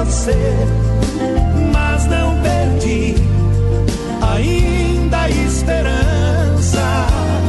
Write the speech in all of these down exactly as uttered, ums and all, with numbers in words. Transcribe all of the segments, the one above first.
renascer, mas não perdi ainda a esperança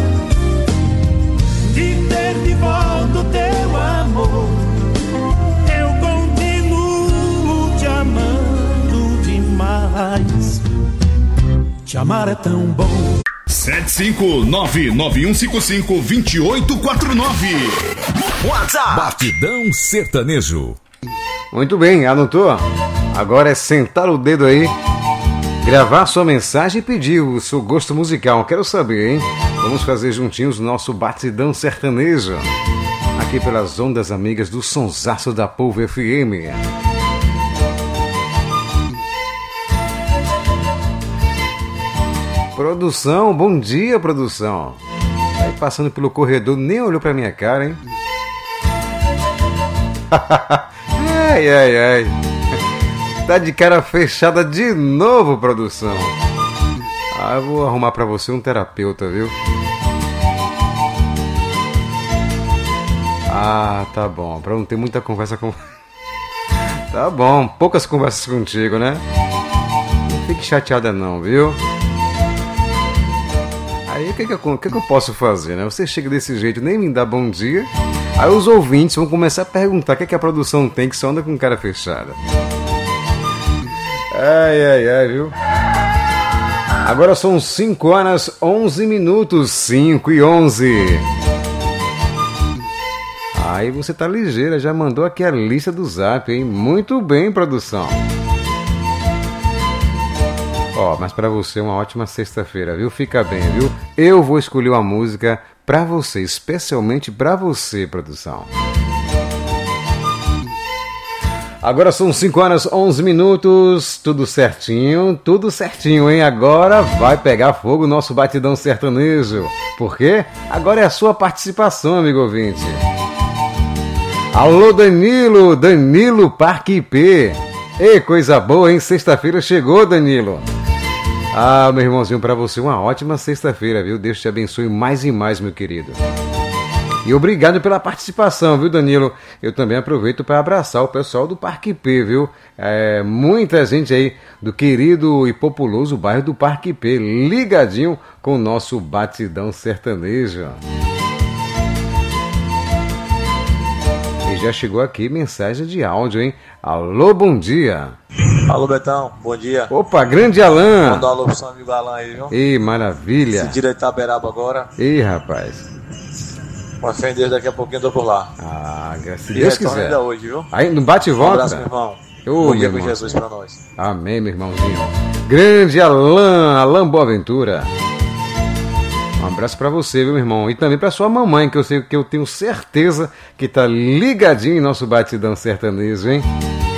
de ter de volta o teu amor. Eu continuo te amando demais. Te amar é tão bom. sete cinco nove nove um cinco cinco dois oito quatro nove. WhatsApp Batidão Sertanejo. Muito bem, anotou? Agora é sentar o dedo aí, gravar sua mensagem e pedir o seu gosto musical. Quero saber, hein? Vamos fazer juntinhos o nosso Batidão Sertanejo, aqui pelas ondas amigas do Sonsaço da Polvo F M. Produção, bom dia, produção. Aí passando pelo corredor, nem olhou pra minha cara, hein? Ai, ai, ai. Tá de cara fechada de novo, produção. Ah, eu vou arrumar pra você um terapeuta, viu? Ah, tá bom. Pra não ter muita conversa com... Tá bom, poucas conversas contigo, né? Não fique chateada não, viu? Aí o que, que, eu, o que, que eu posso fazer, né? Você chega desse jeito, nem me dá bom dia. Aí os ouvintes vão começar a perguntar o que, que a produção tem que só anda com cara fechada. Ai, ai, ai, viu? Agora são cinco horas, onze minutos, cinco e onze. Aí você tá ligeira, já mandou aqui a lista do Zap, hein? Muito bem, produção. Ó, oh, mas pra você uma ótima sexta-feira, viu? Fica bem, viu? Eu vou escolher uma música pra você, especialmente pra você, produção. Agora são cinco horas, onze minutos, tudo certinho, tudo certinho, hein? Agora vai pegar fogo o nosso Batidão Sertanejo. Por quê? Agora é a sua participação, amigo ouvinte. Alô, Danilo, Danilo Parque I P. Ei, coisa boa, hein? Sexta-feira chegou, Danilo. Ah, meu irmãozinho, pra você uma ótima sexta-feira, viu? Deus te abençoe mais e mais, meu querido. E obrigado pela participação, viu, Danilo? Eu também aproveito para abraçar o pessoal do Parque I P, viu? É, muita gente aí do querido e populoso bairro do Parque I P, ligadinho com o nosso Batidão Sertanejo. E já chegou aqui mensagem de áudio, hein? Alô, bom dia. Alô, Betão, bom dia. Opa, grande Alan. Mandar um alô pro seu amigo Alan aí, viu? Ei, maravilha. Se direito a Itaberaba agora. Ei, rapaz. Com a fé em Deus, daqui a pouquinho eu tô por lá. Ah, graças a Deus. Deus quiser. quiser. Ainda hoje, viu? Aí, no bate e volta. Um abraço, meu irmão. Ô, bom dia meu com Jesus pra nós. Amém, meu irmãozinho. Grande Alan, Alan Boaventura. Um abraço pra você, viu, meu irmão? E também pra sua mamãe, que eu sei que eu tenho certeza que tá ligadinho em nosso Batidão Sertanejo, hein?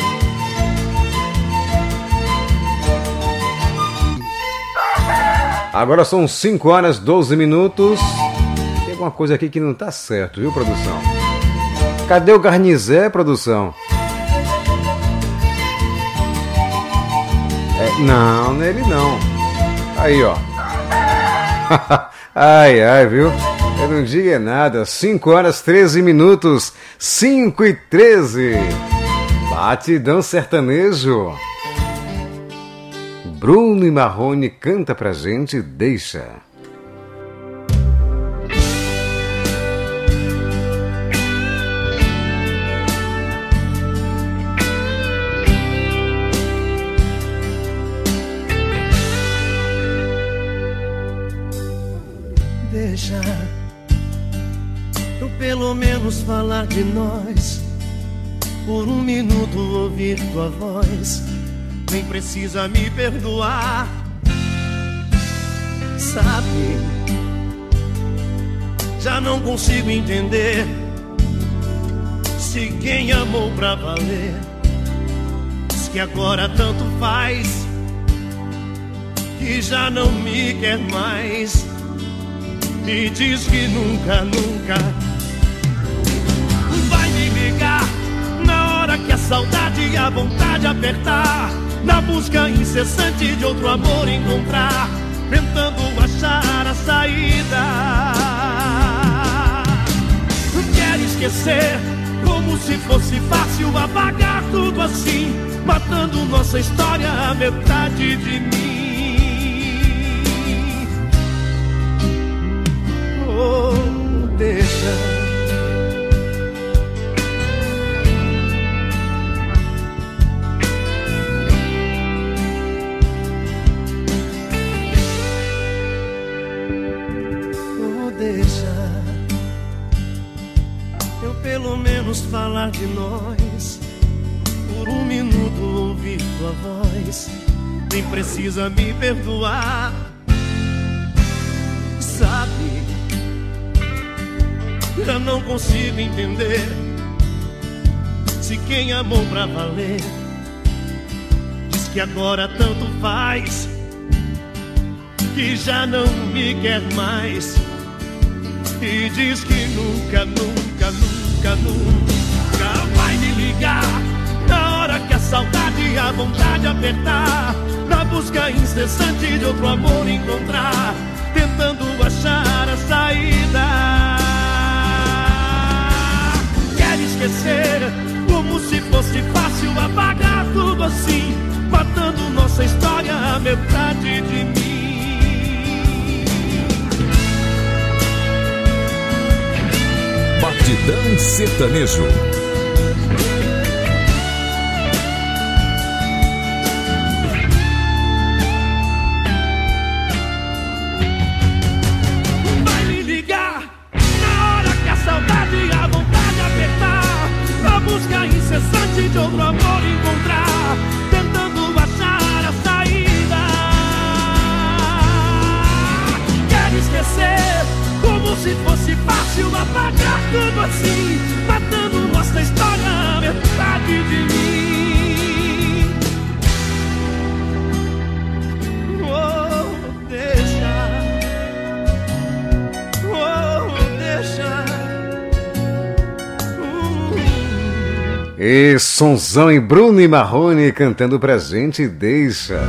Agora são cinco horas, doze minutos. Tem alguma coisa aqui que não tá certo, viu, produção? Cadê o Garnizé, produção? É, não, não é ele não. Aí, ó. Ai, ai, viu? Eu não digo é nada. cinco horas, treze minutos. cinco e treze. Batidão Sertanejo. Bruno e Marrone canta pra gente, deixa. Deixa eu pelo menos falar de nós. Por um minuto ouvir tua voz. Nem precisa me perdoar. Sabe, já não consigo entender se quem amou pra valer diz que agora tanto faz, que já não me quer mais, e diz que nunca, nunca vai me ligar na hora que a saudade e a vontade apertar, na busca incessante de outro amor encontrar, tentando achar a saída. Quero esquecer como se fosse fácil apagar tudo assim, matando nossa história, a metade de mim. Oh, deixa. Pelo menos falar de nós, por um minuto ouvir tua voz. Nem precisa me perdoar, sabe? Já não consigo entender se quem amou pra valer diz que agora tanto faz, que já não me quer mais, e diz que nunca, nunca, nunca Nunca, nunca vai me ligar na hora que a saudade e a vontade apertar, na busca incessante de outro amor encontrar, tentando achar a saída. Quer esquecer como se fosse fácil apagar tudo assim, matando nossa história, a metade de mim. Batidão Sertanejo. Vai me ligar na hora que a saudade e a vontade apertar, na busca incessante de outro amor encontrar, tentando achar a saída. Quer esquecer como se fosse fácil apagar tudo assim, matando nossa história, metade de mim. Oh, deixa. Oh, deixa. uh. E sonzão e Bruno e Marrone cantando pra gente, deixa.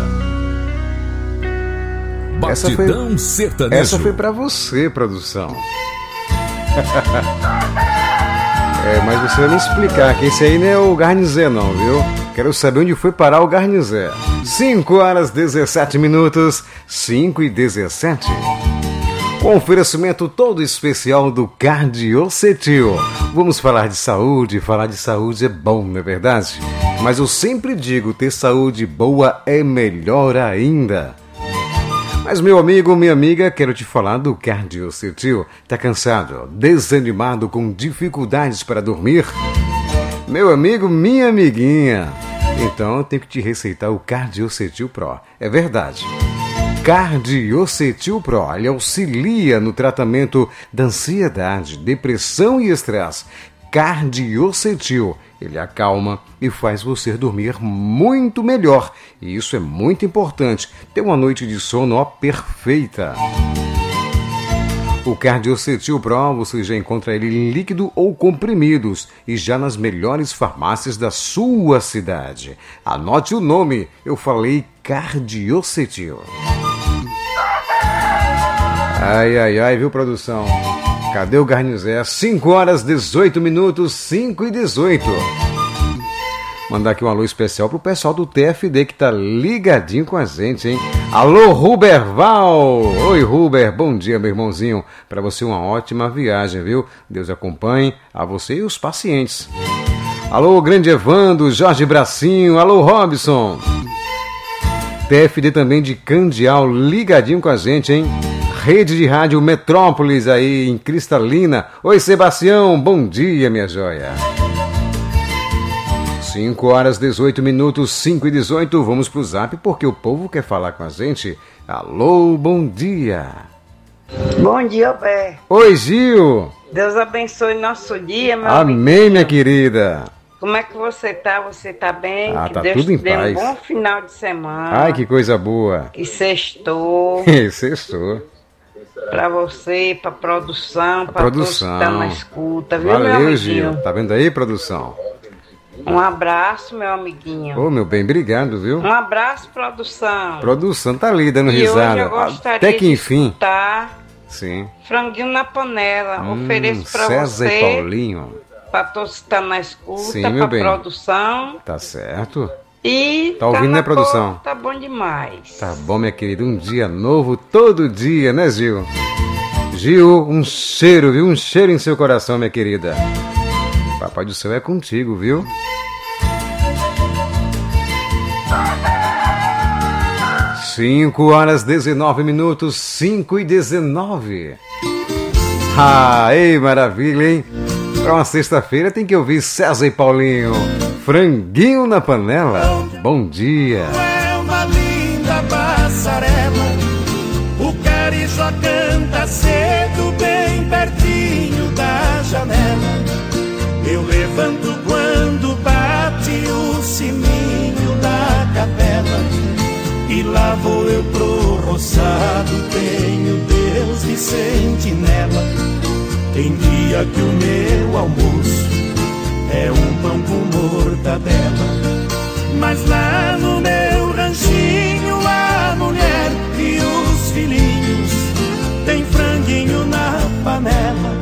Essa Batidão foi, Sertanejo. essa foi pra você, produção. É, mas você vai me explicar que esse aí não é o Garnizé não, viu? Quero saber onde foi parar o Garnizé. cinco horas dezessete minutos, cinco e dezessete. Com oferecimento todo especial do Cardiocetil. Vamos falar de saúde, falar de saúde é bom, não é verdade? Mas eu sempre digo, ter saúde boa é melhor ainda. Mas meu amigo, minha amiga, quero te falar do Cardiocetil. Tá cansado, desanimado, com dificuldades para dormir? Meu amigo, minha amiguinha, então eu tenho que te receitar o Cardiocetil Pro. É verdade. Cardiocetil Pro, ele auxilia no tratamento da ansiedade, depressão e estresse. Cardiocetil, ele acalma e faz você dormir muito melhor. E isso é muito importante, ter uma noite de sono ó, perfeita. O Cardiocetil Pro você já encontra ele em líquido ou comprimidos e já nas melhores farmácias da sua cidade. Anote o nome, eu falei Cardiocetil. Ai, ai, ai, viu, produção? Cadê o Garnizé? cinco horas, dezoito minutos, cinco e dezoito. Mandar aqui um alô especial pro pessoal do T F D que tá ligadinho com a gente, hein? Alô, Ruberval! Oi, Ruber, bom dia, meu irmãozinho. Pra você uma ótima viagem, viu? Deus acompanhe a você e os pacientes. Alô, grande Evandro, Jorge Bracinho, alô, Robson. T F D também de Candial, ligadinho com a gente, hein? Rede de Rádio Metrópolis aí em Cristalina. Oi, Sebastião, bom dia, minha joia. cinco horas, dezoito minutos, cinco e dezoito. Vamos pro zap porque o povo quer falar com a gente. Alô, bom dia. Bom dia, Bé. Oi, Gil. Deus abençoe nosso dia, meu Amém, amiguinho. minha querida. Como é que você tá? Você tá bem? Ah, que tá Deus tudo em te dê paz. um bom final de semana. Ai, que coisa boa. Que sextou. Sextou. Pra você, pra produção, pra produção. todos que estão na escuta, viu, meu Valeu, amiguinho? Gil. Tá vendo aí, produção? Um abraço, meu amiguinho. Ô, meu bem, obrigado, viu? Um abraço, produção. Produção tá ali dando e risada. hoje eu gostaria Até que de enfim. escutar Sim. Franguinho na Panela. Hum, Ofereço pra César você e Paulinho. pra todos que estão na escuta, Sim, pra meu bem. produção. Tá certo. E Tá ouvindo, na né, produção? boa, tá bom demais. Tá bom, minha querida. Um dia novo todo dia, né, Gil? Gil, um cheiro, viu? Um cheiro em seu coração, minha querida. Papai do céu é contigo, viu? cinco horas dezenove minutos, cinco e dezenove. Ah, ei, maravilha, hein? Pra uma sexta-feira tem que ouvir César e Paulinho. Franguinho na panela. Bom dia. É uma linda passarela. O carijó canta cedo, bem pertinho da janela. Eu levanto quando bate o sininho da capela. E lá vou eu pro roçado, tenho Deus de sentinela. Tem dia que o meu almoço é um pão com mortadela. Mas lá no meu ranchinho a mulher e os filhinhos tem franguinho na panela.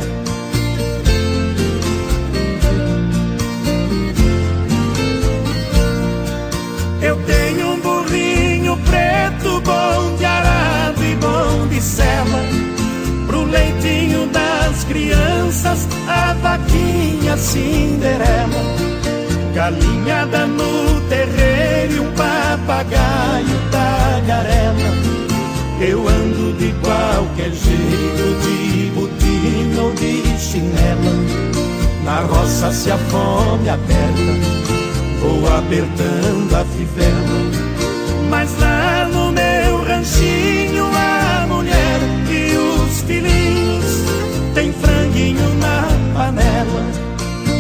Eu tenho um burrinho preto, bom de arado e bom de sela. Pro leitinho das crianças, a vaquinha Cinderela. Galinhada no terreiro e um papagaio tagarela. Eu ando de qualquer jeito, de botina ou de chinela. Na roça se a fome aperta, vou apertando a fivela. Mas lá no meu ranchinho a mulher e os filhinhos tem franguinho na panela.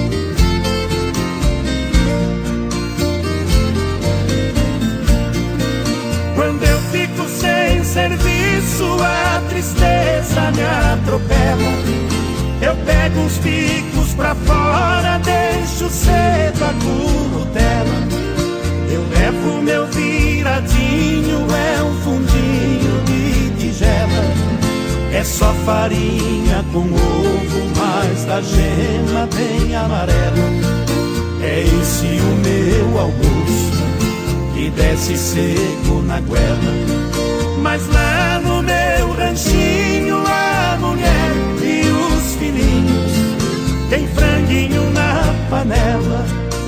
Quando eu fico sem serviço a tristeza me atropela. Eu pego uns ficos pra fora, deixo cedo a curutela. Eu levo meu viradinho, é um fundinho de tigela. É só farinha com ovo, mas da gema bem amarela. É esse o meu almoço, que desce seco na goela. Mas lá no meu ranchinho a mulher e os filhinhos tem franguinho na panela.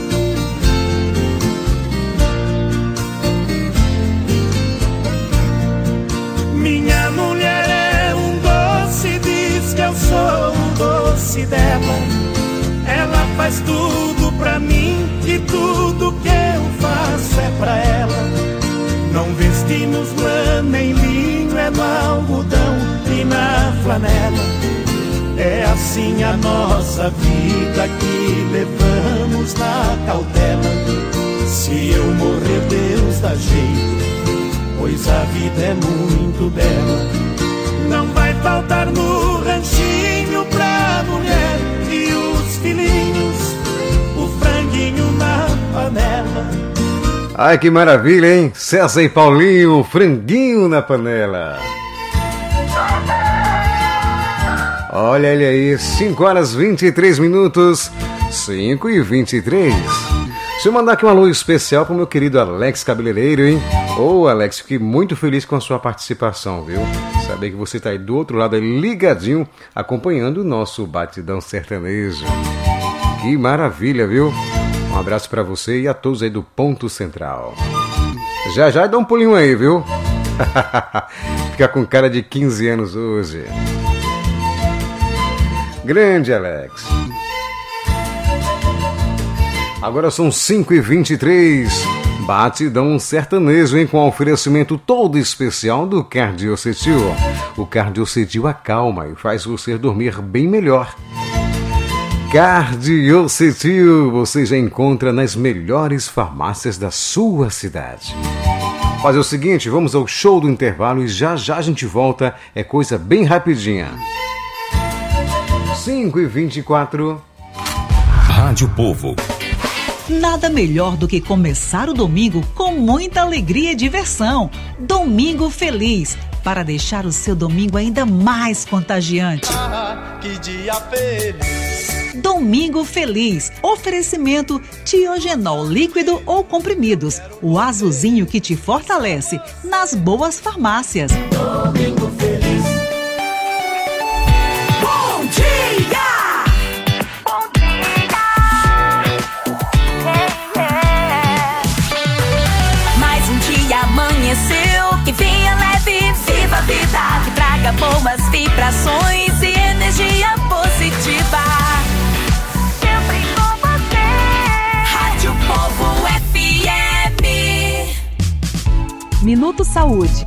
Minha mulher é um doce, diz que eu sou o doce dela. Ela faz tudo pra mim e tudo que eu faço é pra ela. Não vestimos lã nem linho, é no algodão e na flanela. É assim a nossa vida que levamos na cautela. Se eu morrer, Deus dá jeito, pois a vida é muito bela. Não vai faltar no ranchinho pra mulher e os filhinhos o franguinho na panela. Ai, que maravilha, hein? César e Paulinho, franguinho na panela. Olha ele aí, cinco horas e vinte e três minutos, cinco e vinte e três. Deixa eu mandar aqui um alô especial pro meu querido Alex Cabeleireiro, hein? Ô, Alex, fiquei muito feliz com a sua participação, viu? Saber que você tá aí do outro lado, aí ligadinho, acompanhando o nosso Batidão Sertanejo. Que maravilha, viu? Um abraço pra você e a todos aí do Ponto Central. Já já dá um pulinho aí, viu? Fica com cara de quinze anos hoje. Grande Alex. Agora são cinco e vinte e três. Batidão Sertanejo, hein? Com oferecimento todo especial do Cardiocetil. O Cardiocetil acalma e faz você dormir bem melhor. Cardiocetil você já encontra nas melhores farmácias da sua cidade. Fazer o seguinte, vamos ao show do intervalo e já já a gente volta. É coisa bem rapidinha. cinco e vinte e quatro. Rádio Povo. Nada melhor do que começar o domingo com muita alegria e diversão. Domingo Feliz, para deixar o seu domingo ainda mais contagiante. Ah, que dia feliz. Domingo Feliz. Oferecimento Tiogenol líquido ou comprimidos. O azulzinho que te fortalece. Nas boas farmácias. Domingo Feliz. Bom dia! Bom dia! Yeah, yeah. Mais um dia amanheceu, que venha leve, viva a vida, que traga boas vibrações e energia positiva. Sempre com você. Rádio Povo F M. Minuto Saúde.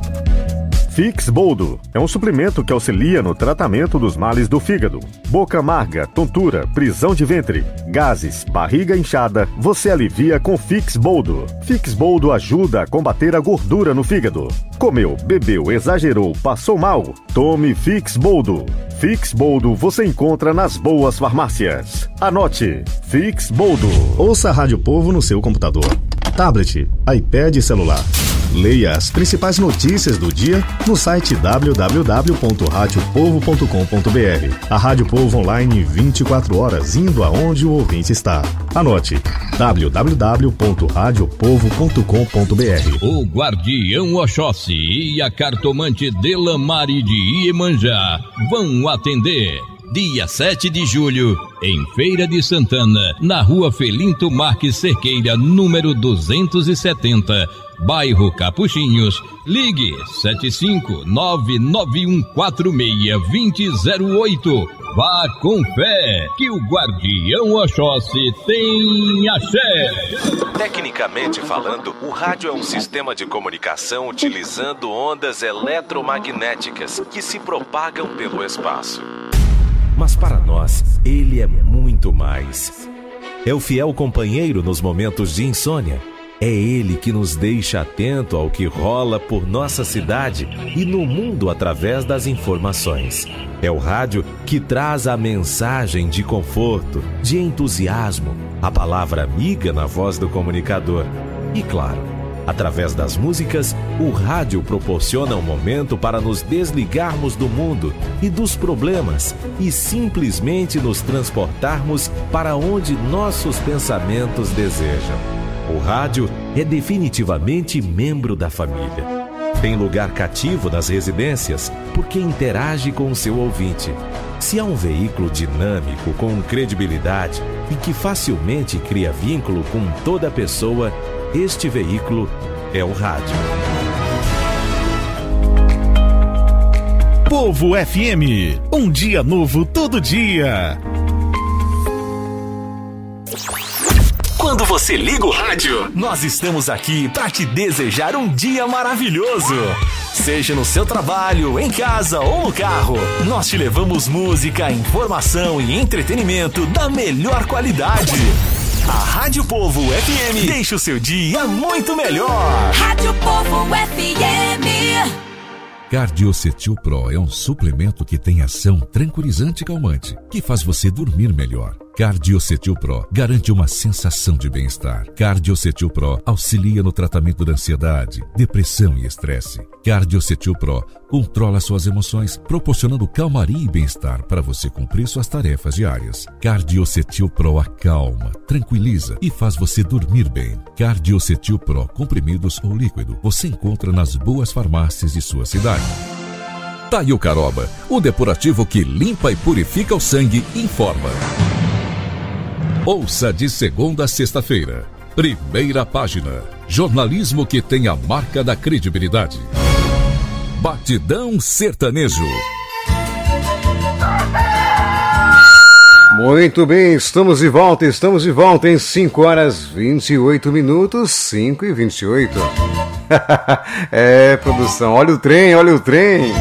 Fix Boldo é um suplemento que auxilia no tratamento dos males do fígado. Boca amarga, tontura, prisão de ventre, gases, barriga inchada, você alivia com Fix Boldo. Fix Boldo ajuda a combater a gordura no fígado. Comeu, bebeu, exagerou, passou mal? Tome Fix Boldo. Fix Boldo você encontra nas boas farmácias. Anote, Fix Boldo. Ouça a Rádio Povo no seu computador, tablet, iPad e celular. Leia as principais notícias do dia no site w w w ponto rádio povo ponto com ponto b r. A Rádio Povo online vinte e quatro horas, indo aonde o ouvinte está. Anote, w w w ponto rádio povo ponto com ponto b r. O Guardião Oxóssi e a cartomante Delamare de Iemanjá vão atender. Dia sete de julho, em Feira de Santana, na Rua Felinto Marques Cerqueira, número duzentos e setenta, bairro Capuchinhos. Ligue sete cinco nove nove um quatro seis dois zero zero oito. Vá com fé, que o Guardião Oxóssi tem axé. Tecnicamente falando, o rádio é um sistema de comunicação utilizando ondas eletromagnéticas que se propagam pelo espaço. Mas para nós, ele é muito mais. É o fiel companheiro nos momentos de insônia. É ele que nos deixa atento ao que rola por nossa cidade e no mundo através das informações. É o rádio que traz a mensagem de conforto, de entusiasmo, a palavra amiga na voz do comunicador. E claro, através das músicas, o rádio proporciona um momento para nos desligarmos do mundo e dos problemas e simplesmente nos transportarmos para onde nossos pensamentos desejam. O rádio é definitivamente membro da família. Tem lugar cativo nas residências porque interage com o seu ouvinte. Se há um veículo dinâmico, com credibilidade e que facilmente cria vínculo com toda pessoa, este veículo é o rádio. Povo F M, um dia novo todo dia. Quando você liga o rádio, nós estamos aqui para te desejar um dia maravilhoso. Seja no seu trabalho, em casa ou no carro, nós te levamos música, informação e entretenimento da melhor qualidade. A Rádio Povo F M deixa o seu dia muito melhor. Rádio Povo F M. Cardiocetil Pro é um suplemento que tem ação tranquilizante e calmante, que faz você dormir melhor. Cardiocetil Pro garante uma sensação de bem-estar. Cardiocetil Pro auxilia no tratamento da ansiedade, depressão e estresse. Cardiocetil Pro controla suas emoções, proporcionando calmaria e bem-estar para você cumprir suas tarefas diárias. Cardiocetil Pro acalma, tranquiliza e faz você dormir bem. Cardiocetil Pro, comprimidos ou líquido, você encontra nas boas farmácias de sua cidade. Taiucaroba, o depurativo que limpa e purifica o sangue, informa. Ouça de segunda a sexta-feira. Primeira página. Jornalismo que tem a marca da credibilidade. Batidão Sertanejo. Muito bem, estamos de volta, estamos de volta em cinco horas e vinte e oito minutos, cinco e vinte e oito. É, produção, olha o trem, olha o trem.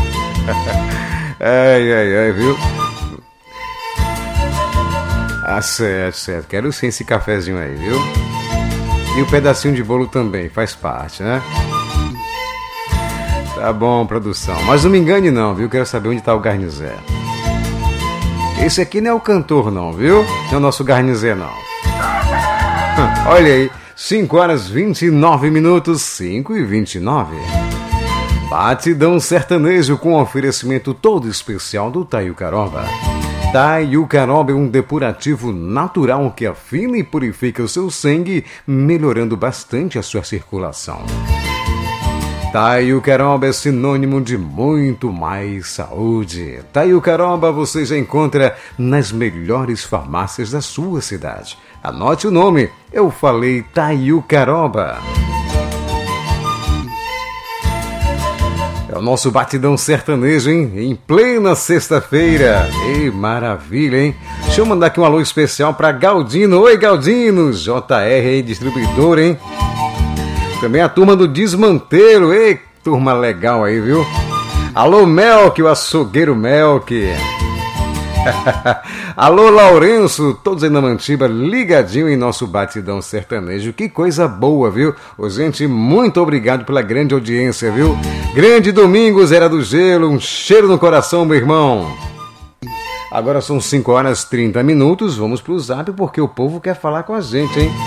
Ai, ai, ai, viu? Ah, certo, certo. Quero sim esse cafezinho aí, viu? E o pedacinho de bolo também, faz parte, né? Tá bom, produção. Mas não me engane não, viu? Quero saber onde tá o Garnizé. Esse aqui não é o cantor não, viu? Não é o nosso Garnizé não. Olha aí, cinco horas e vinte e nove minutos, cinco e vinte e nove. Batidão Sertanejo com oferecimento todo especial do Taiucaroba. Taiucaroba é um depurativo natural que afina e purifica o seu sangue, melhorando bastante a sua circulação. Taiucaroba é sinônimo de muito mais saúde. Taiucaroba você já encontra nas melhores farmácias da sua cidade. Anote o nome, eu falei Taiucaroba. É o nosso batidão sertanejo, hein? Em plena sexta-feira. Ei, maravilha, hein? Deixa eu mandar aqui um alô especial para Galdino. Oi, Galdino. J R aí, distribuidor, hein? Também a turma do Desmantelo. Ei, turma legal aí, viu? Alô, Melk, o açougueiro Melk. Alô, Lourenço, todos aí na Mantiba, ligadinho em nosso batidão sertanejo. Que coisa boa, viu? Ô, gente, muito obrigado pela grande audiência, viu? Grande Domingos, Era do Gelo, um cheiro no coração, meu irmão. Agora são cinco horas e trinta minutos, vamos pro Zap porque o povo quer falar com a gente, hein?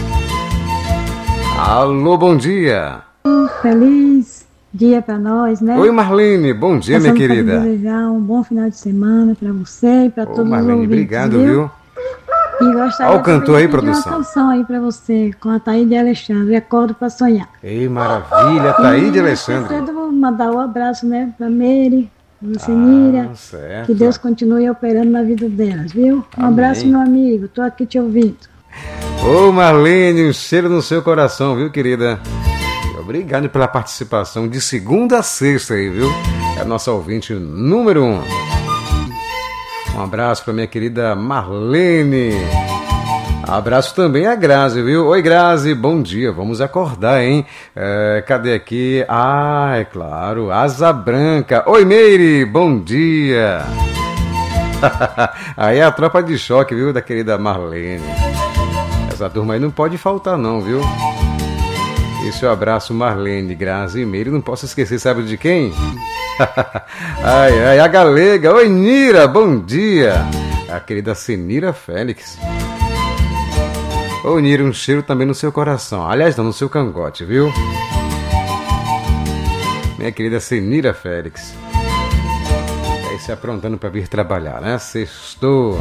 Alô, bom dia. Feliz dia pra nós, né? Oi, Marlene, bom dia, minha querida. Quero desejar um bom final de semana pra você e pra todos Marlene, os ouvintes, obrigado, viu? viu? E gostaria Olha o cantor aí, de pedir produção. uma canção aí pra você, com a Thaíde Alexandre, Acordo pra Sonhar. Ei, maravilha, Thaíde Alexandre. Eu vou mandar um abraço, né, pra Meire, Lucinira, Ah, certo. que Deus continue operando na vida delas, viu? Um Amém. abraço, meu amigo, tô aqui te ouvindo. Ô, Marlene, um cheiro no seu coração, viu, querida? Obrigado pela participação de segunda a sexta aí, viu? É a nossa ouvinte número um. Um abraço para minha querida Marlene. Abraço também a Grazi, viu? Oi, Grazi, bom dia. Vamos acordar, hein? É, cadê aqui? Ah, é claro, Asa Branca. Oi, Meire, bom dia. Aí é a tropa de choque, viu, da querida Marlene. Essa turma aí não pode faltar não, viu? Esse é o abraço, Marlene, Grazi e Meire. Não posso esquecer, sabe de quem? Ai, ai, a Galega. Oi, Nira, bom dia. A querida Senira Félix. Ô, Nira, um cheiro também no seu coração. Aliás, não, no seu cangote, viu? Minha querida Senira Félix. Aí se aprontando para vir trabalhar, né? Sextou.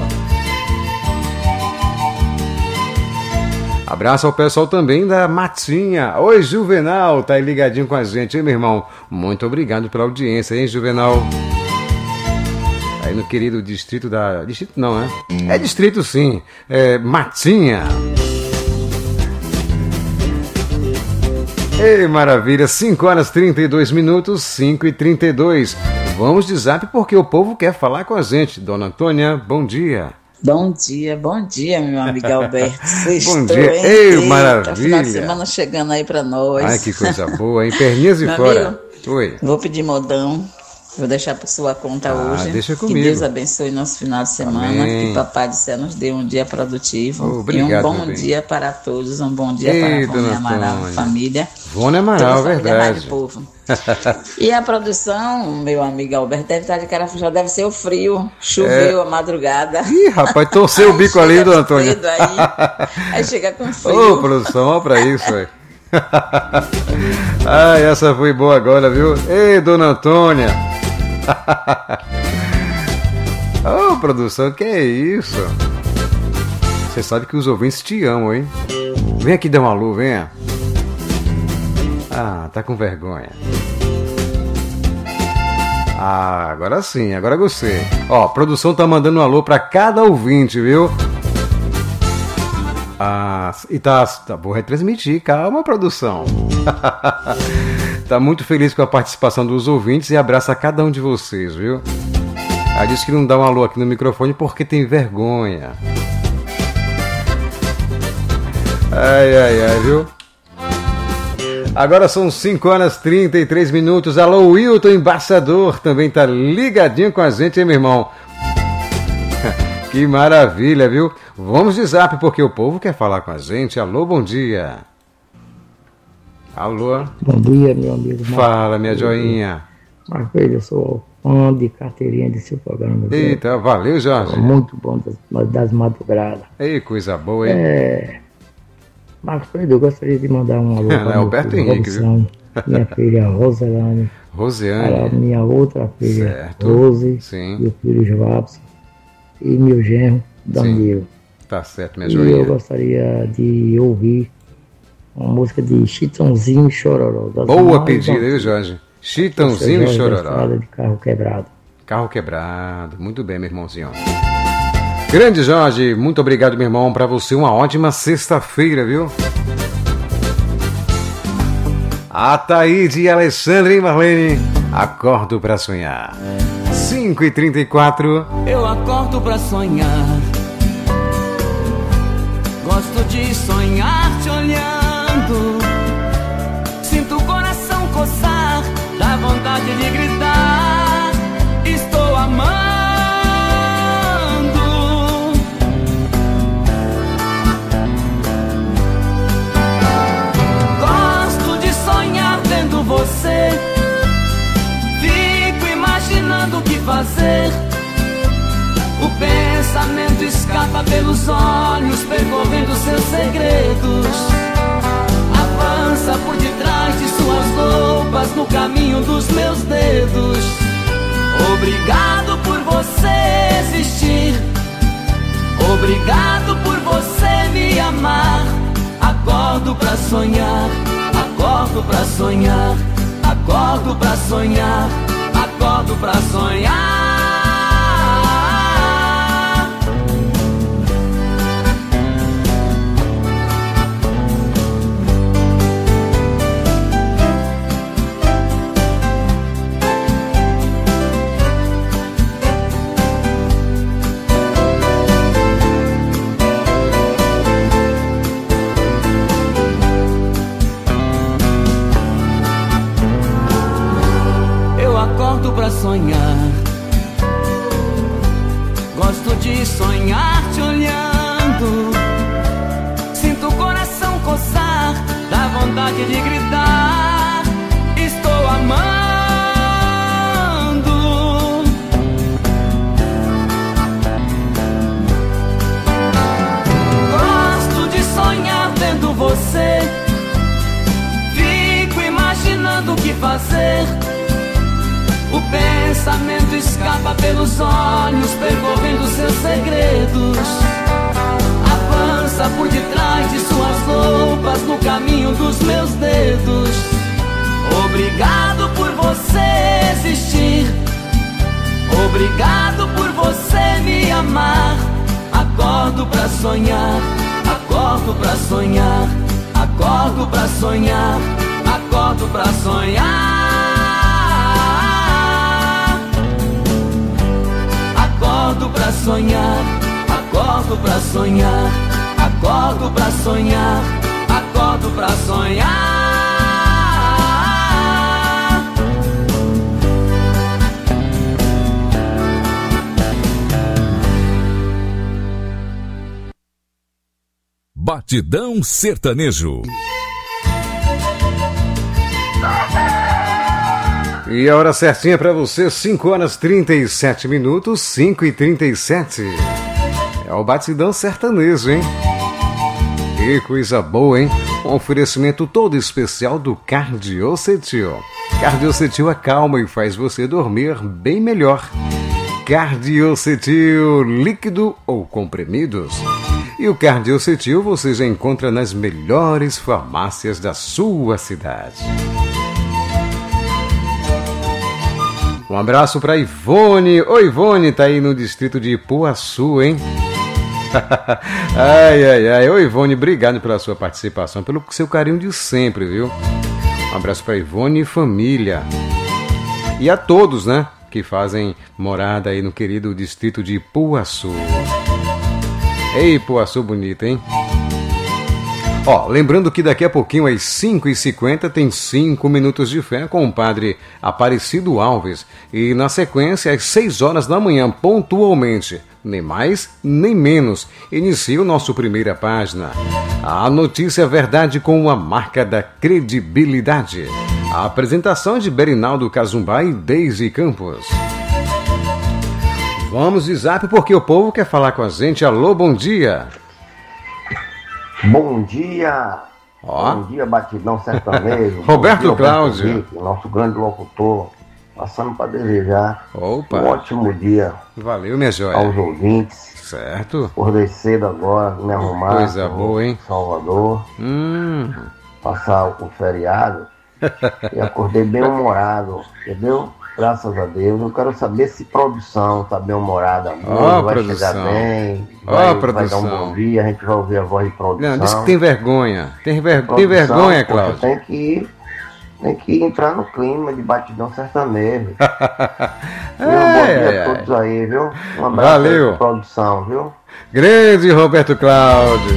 Abraço ao pessoal também da Matinha. Oi, Juvenal, tá aí ligadinho com a gente, hein, meu irmão? Muito obrigado pela audiência, hein, Juvenal? Aí no querido distrito da... Distrito não, né? É distrito sim, é Matinha. Ei, maravilha, cinco horas e trinta e dois minutos, cinco e trinta e dois. Vamos de Zap porque o povo quer falar com a gente. Dona Antônia, bom dia. Bom dia, bom dia, meu amigo Alberto. Bom dia, hein? Ei, Eita, maravilha. Final de semana chegando aí pra nós. Ai, que coisa boa, hein? Perninhas e fora. Amigo, oi. Vou pedir modão. Vou deixar por sua conta ah, hoje. Deixa comigo. Que Deus abençoe nosso final de semana. Amém. Que Papai do Céu nos dê um dia produtivo. Obrigado, e um bom dia para todos. Um bom dia Ei, para a Vônia Amaral, família. Vônia Amaral, verdade. Povo. E a produção, meu amigo Alberto, deve estar de cara fechada. Deve ser o frio. Choveu é... a madrugada. Ih, rapaz, torceu o bico ali, dona Antônia. Aí, aí chega com frio. Ô, produção, olha pra isso, aí. Ai, essa foi boa agora, viu? Ei, dona Antônia. Ô, oh, produção, que é isso? Você sabe que os ouvintes te amam, hein? Vem aqui dar uma alô, venha. Ah, tá com vergonha. Ah, agora sim, agora gostei. Ó, a produção tá mandando um alô pra cada ouvinte, viu? Ah, e tá, tá, vou retransmitir, calma, produção. Tá muito feliz com a participação dos ouvintes e abraça cada um de vocês, viu? Ela disse que não dá um alô aqui no microfone porque tem vergonha. Ai, ai, ai, viu? Agora são cinco horas e trinta e três minutos. Alô, Wilton, embaixador, também tá ligadinho com a gente, hein, meu irmão? Que maravilha, viu? Vamos de Zap, porque o povo quer falar com a gente. Alô, bom dia. Alô. Bom dia, meu amigo. Fala, minha joinha. Marcelo, eu sou fã de carteirinha de seu programa. Eita, valeu, Jorge. Muito bom das, das madrugadas. Ei, coisa boa, hein? É... Marcelo, eu gostaria de mandar um alô para é, Alberto Henrique, viu? Minha filha Roselane. Rosiane. Para minha outra filha, certo. Rose. Sim. E o filho Joabson. e meu genro, Danilo. Sim. Tá certo, minha E joinha. eu gostaria de ouvir uma música de Chitãozinho e Chororó. Boa pedida, viu, Jorge? Chitãozinho e Chororó. De carro quebrado. Carro quebrado. Muito bem, meu irmãozinho. Grande Jorge, muito obrigado, meu irmão. Pra você, uma ótima sexta-feira, viu? Ataíde e Alexandre e Marlene, acordo pra sonhar. cinco e trinta e quatro. Eu acordo pra sonhar. Gosto de sonhar te olhando. Sinto o coração coçar, dá vontade de gritar. Estou amando. Gosto de sonhar vendo você. Fico imaginando o que fazer. O pensamento escapa pelos olhos, percorrendo seus segredos. Avança por detrás de suas roupas, no caminho dos meus dedos. Obrigado por você existir. Obrigado por você me amar. Acordo pra sonhar, acordo pra sonhar, acordo pra sonhar, acordo pra sonhar. Pra sonhar, gosto de sonhar te olhando. Sinto o coração coçar, dá vontade de gritar. Estou amando. Gosto de sonhar vendo você. Fico imaginando o que fazer. O pensamento escapa pelos olhos, percorrendo seus segredos. Avança por detrás de suas roupas, no caminho dos meus dedos. Obrigado por você existir. Obrigado por você me amar. Acordo pra sonhar, acordo pra sonhar, acordo pra sonhar, acordo pra sonhar. Acordo pra sonhar, acordo pra sonhar, acordo pra sonhar, acordo pra sonhar. Batidão Sertanejo. E a hora certinha pra você, cinco horas e trinta e sete minutos, cinco e trinta e sete. É o Batidão Sertanejo, hein? Que coisa boa, hein? Um oferecimento todo especial do Cardiocetil. Cardiocetil acalma e faz você dormir bem melhor. Cardiocetil líquido ou comprimidos. E o Cardiocetil você já encontra nas melhores farmácias da sua cidade. Um abraço para Ivone. Oi, Ivone, tá aí no distrito de Ipuaçu, hein? Ai, ai, ai. Oi, Ivone, obrigado pela sua participação, pelo seu carinho de sempre, viu? Um abraço para Ivone e família. E a todos, né, que fazem morada aí no querido distrito de Ipuaçu. Ei, Ipuaçu bonita, hein? Ó, lembrando que daqui a pouquinho, às cinco e cinquenta, tem cinco minutos de fé com o padre Aparecido Alves. E na sequência, às seis horas da manhã, pontualmente, nem mais, nem menos, inicia o nosso primeira página. A notícia verdade com a marca da credibilidade. A apresentação de Berinaldo Cazumbá e Deise Campos. Vamos de zap porque o povo quer falar com a gente. Alô, bom dia. Bom dia, Ó. bom dia, Batidão Sertanejo. Roberto dia, Cláudio. Henrique, nosso grande locutor. passando para desejar Opa. um ótimo dia. Valeu, minha joia. Aos ouvintes. Certo. Acordei cedo agora, me arrumar. Coisa boa, hein? Salvador. Hum. Passar o feriado. E acordei bem humorado, entendeu? Graças a Deus. Eu quero saber se produção tá bem humorada. Ó, vai produção. chegar bem. Ó, Vai, vai produção. dar um bom dia. A gente vai ouvir a voz de produção. Não, disse que tem vergonha. Tem, ver... Produção, tem vergonha, poxa, Cláudio. Tem que, tem que entrar no clima de batidão sertanejo. Viu? Bom dia ai, a ai. todos aí, viu? Um abraço Valeu. aí pra produção, viu? Grande Roberto Cláudio.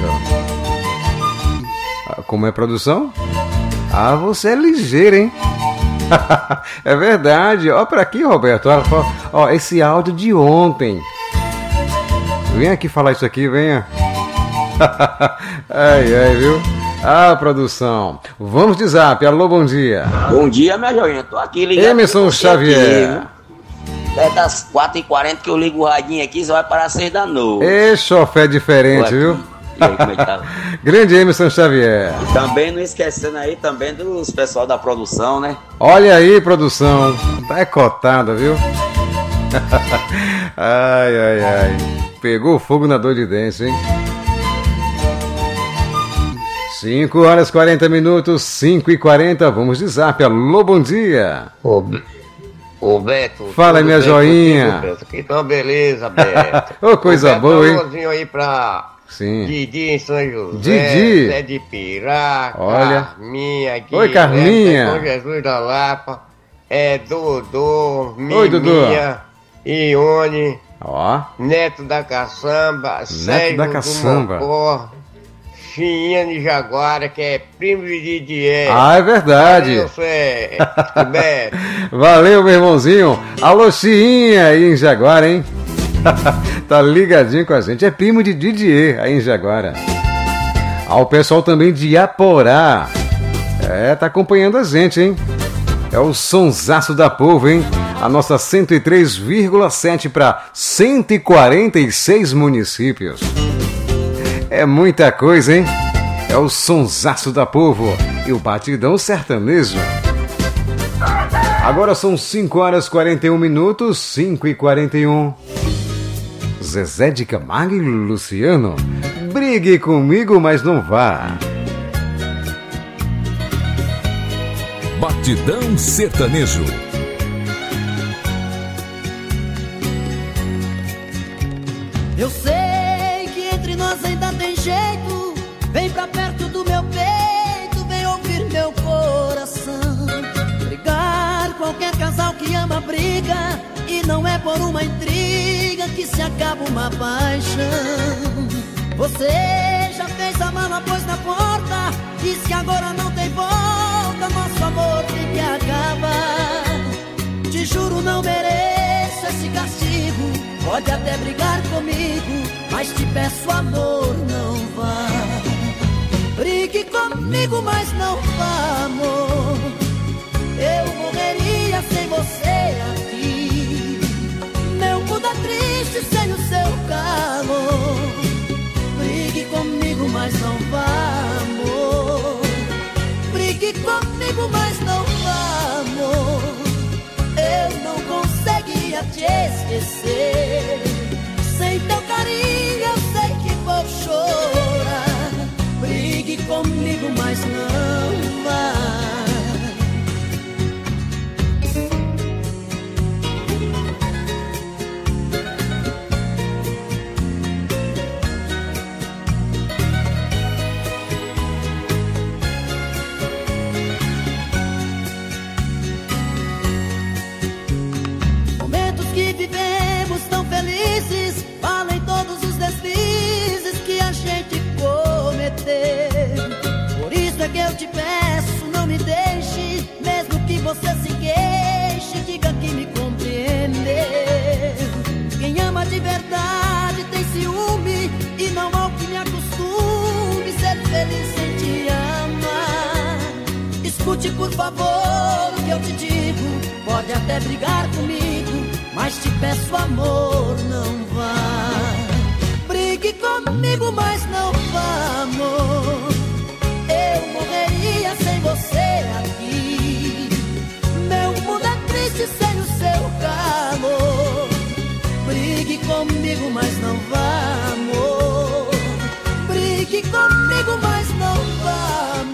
Ah, como é produção? Ah, você é ligeiro, hein? É verdade. Ó pra aqui, Roberto. Ó, ó, esse áudio de ontem. Vem aqui falar isso aqui, venha. Ai, ai, viu? Ah, produção. Vamos de zap. Alô, bom dia. Bom dia, minha joinha. Tô aqui ligado. Emerson Xavier. É das quatro e quarenta que eu ligo o radinho aqui, só vai para as seis da noite. Ei, chofé diferente, viu? E aí, como é que tá? Grande Emerson Xavier. E também não esquecendo aí também dos pessoal da produção, né? Olha aí, produção. Tá é cotada, viu? Ai, ai, ai. Pegou fogo na dor de dente, hein? cinco horas e quarenta minutos, cinco e quarenta. Vamos de zap. Alô, bom dia. Ô, Ô Beto. Fala, minha bem joinha. contigo, Beto? Que então, beleza, Beto. Ô, coisa Beto, boa, hein? Um alôzinho aí pra Sim. Didi em São José. Didi. Zé de Pirá. Olha. Carminha aqui. Oi, Carminha. São Jesus da Lapa. É Dodô, Oi, Dodô. Miminha, Ione. Ó. Neto da Caçamba. Neto Sérgio da do Caçamba. Mocó, Finha de Jaguara, que é primo de Didier. Ah, é verdade. Valeu, Fé. Beto. Valeu, meu irmãozinho. Alô, Chiinha aí em Jaguara, hein? Tá ligadinho com a gente. É primo de Didier aí em Jaguara. Ao pessoal também de Aporá. É, tá acompanhando a gente, hein? É o sonsaço da povo, hein? A nossa cento e três vírgula sete para cento e quarenta e seis municípios. É muita coisa, hein? É o sonsaço da povo e o batidão sertanejo. Agora são cinco horas e quarenta e um minutos, cinco e quarenta e um. Zezé de Camargo e Luciano. Brigue comigo, mas não vá. Batidão sertanejo. Eu sei que entre nós ainda tem jeito. Vem pra perto do meu peito, vem ouvir meu coração. Brigar, qualquer casal que ama briga. E não é por uma intriga que se acaba uma paixão. Você já fez a mala, pôs na porta. Diz que agora não tem volta, nosso amor tem que acabar. Te juro, não mereço esse castigo. Pode até brigar comigo, mas te peço, amor, não vá. Brigue comigo, mas não vá, amor. Eu morreria sem você aqui. Meu mundo é triste sem o seu calor. Brigue comigo, mas não vá, amor. Brigue comigo, mas não vá, amor. Eu não conseguia te esquecer. Sem teu carinho eu sei que vou chorar. Brigue comigo, mas não vá. Momentos que vivemos tão felizes, valem todos os deslizes que a gente cometeu. Por isso é que eu te peço, não me deixe. Mesmo que você se queixe, diga que me compreendeu. Quem ama de verdade tem ciúme, e não ao que me acostume ser feliz sem te amar. Escute por favor o que eu te digo. Pode até brigar comigo, mas te peço, amor, não vá. Brigue comigo, mas não vá, amor. Eu morreria sem você aqui. Meu mundo é triste sem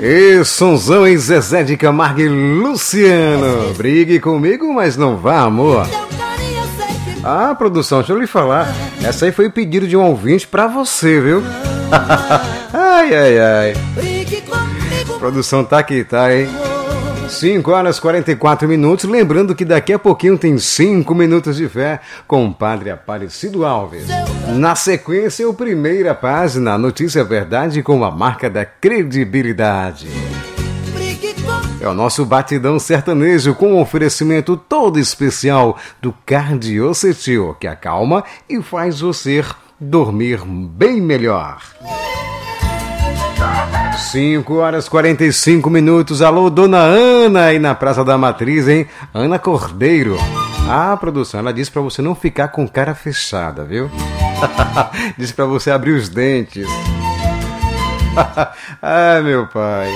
E sonzão em Zezé de Camargo e Luciano. Brigue comigo, mas não vá, amor. Ah, produção, deixa eu lhe falar. Essa aí foi pedido de um ouvinte pra você, viu? Ai, ai, ai. Produção tá aqui, tá, hein? cinco horas e quarenta e quatro minutos. Lembrando que daqui a pouquinho tem cinco minutos de fé com o Padre Aparecido Alves. Na sequência, o Primeira Página, Notícia Verdade com a marca da credibilidade. É o nosso batidão sertanejo com um oferecimento todo especial do Cardiocetil, que acalma e faz você dormir bem melhor. cinco horas e quarenta e cinco minutos. Alô, dona Ana aí na Praça da Matriz, hein? Ana Cordeiro. Ah, produção, ela disse pra você não ficar com cara fechada, viu? Disse pra você abrir os dentes. Ai, meu pai.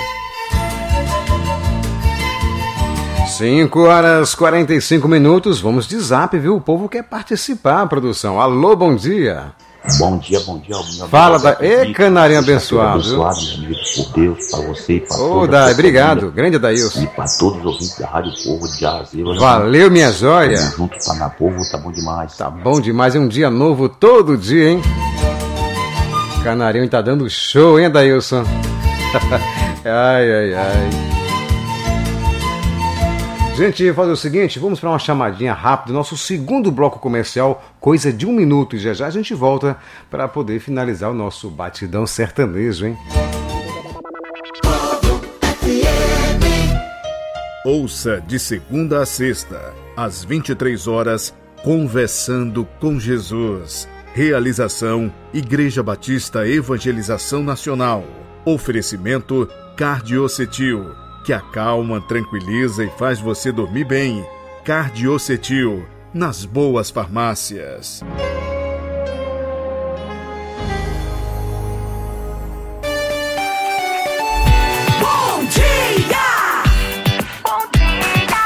cinco horas e quarenta e cinco minutos. Vamos de zap, viu? O povo quer participar, produção. Alô, bom dia. Bom dia, bom dia. Meu Fala, da... Ê, canarinho abençoado. Abençoado, meu amigo, por Deus, para você e para Ô, Dai, obrigado. Grande Adailson. E para todos os ouvintes da Rádio Povo de Azeiro. Valeu, minha joia. Junto para na Povo, tá bom demais. Tá bom demais, é um dia novo todo dia, hein? Canarinho tá dando show, hein, Adailson? Ai, ai, ai. Gente, fazer o seguinte, vamos para uma chamadinha rápida, nosso segundo bloco comercial, coisa de um minuto, e já já a gente volta para poder finalizar o nosso batidão sertanejo, hein? Ouça de segunda a sexta, às vinte e três horas, Conversando com Jesus. Realização, Igreja Batista Evangelização Nacional. Oferecimento, Cardiocetil, que acalma, tranquiliza e faz você dormir bem. Cardiocetil, nas boas farmácias. Bom dia! Bom dia!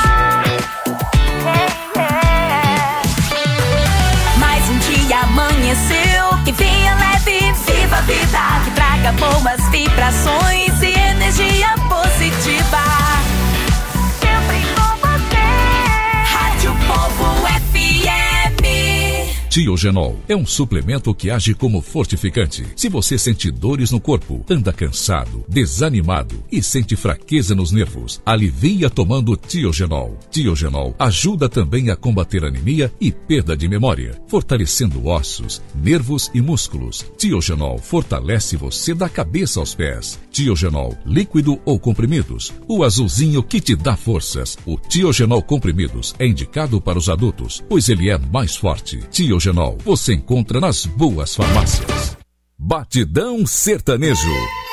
Yeah, yeah. Mais um dia amanheceu, que venha leve, viva a vida, que traga boas vibrações e energia positiva. Sempre com você. Rádio Povo F M. Tiogenol é um suplemento que age como fortificante. Se você sente dores no corpo, anda cansado, desanimado e sente fraqueza nos nervos, alivia tomando Tiogenol. Tiogenol ajuda também a combater anemia e perda de memória, fortalecendo ossos, nervos e músculos. Tiogenol fortalece você da cabeça aos pés. Tiogenol, líquido ou comprimidos, o azulzinho que te dá forças. O Tiogenol comprimidos é indicado para os adultos, pois ele é mais forte. Tiogenol você encontra nas boas farmácias. Batidão sertanejo.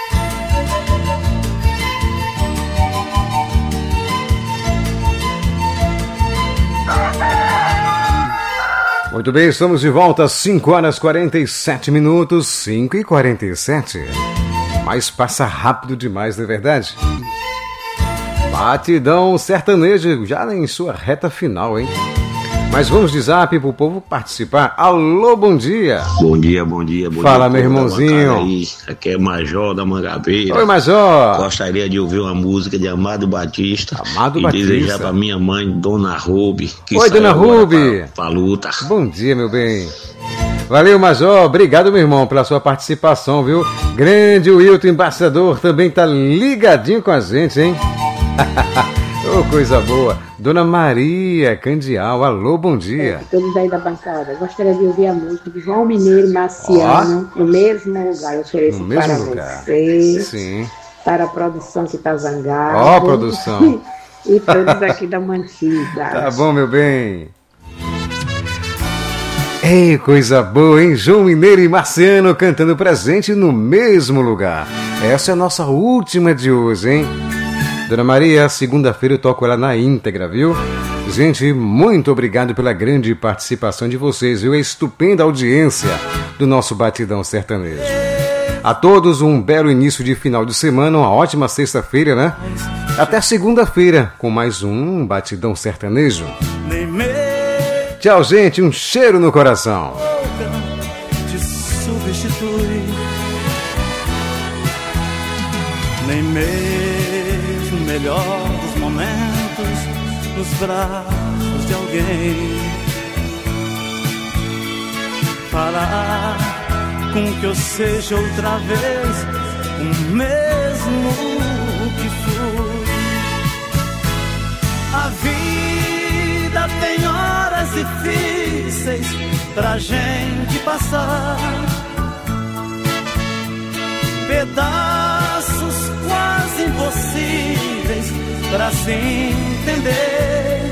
Muito bem, estamos de volta às cinco horas e quarenta e sete minutos, cinco e quarenta e sete. Mas passa rápido demais, não é verdade? Batidão sertanejo, já em sua reta final, hein? Mas vamos de zap pro povo participar. Alô, bom dia. Bom dia, bom dia. Bom Fala, dia, meu irmãozinho. Aqui é Major da Mangabeira. Oi, Major. Gostaria de ouvir uma música de Amado Batista. Amado e Batista. E desejar pra minha mãe, Dona Rubi. Que Oi, Dona Rubi. Pra, pra luta. Bom dia, meu bem. Valeu, Major. Obrigado, meu irmão, pela sua participação, viu? Grande Wilton, embaixador, também tá ligadinho com a gente, hein? Oh, coisa boa. Dona Maria Candial, alô, bom dia. É, todos aí da bancada. Gostaria de ouvir a música de João Mineiro Marciano, oh. No mesmo lugar. Eu ofereço no mesmo para lugar. você, sim. Para a produção que está zangada. Ó, oh, produção. E todos aqui da Mantiga. Tá bom, meu bem. Ei, coisa boa, hein? João Mineiro e Marciano cantando pra gente no mesmo lugar. Essa é a nossa última de hoje, hein? Dona Maria, segunda-feira eu toco ela na íntegra, viu? Gente, muito obrigado pela grande participação de vocês, viu? A estupenda audiência do nosso Batidão Sertanejo. A todos um belo início de final de semana, uma ótima sexta-feira, né? Até segunda-feira com mais um Batidão Sertanejo. Tchau, gente, um cheiro no coração. Te substitui. Nem mesmo pior dos momentos nos braços de alguém. Falar com que eu seja outra vez o mesmo que fui. A vida tem horas difíceis pra gente passar, pedaços quase impossíveis pra se entender.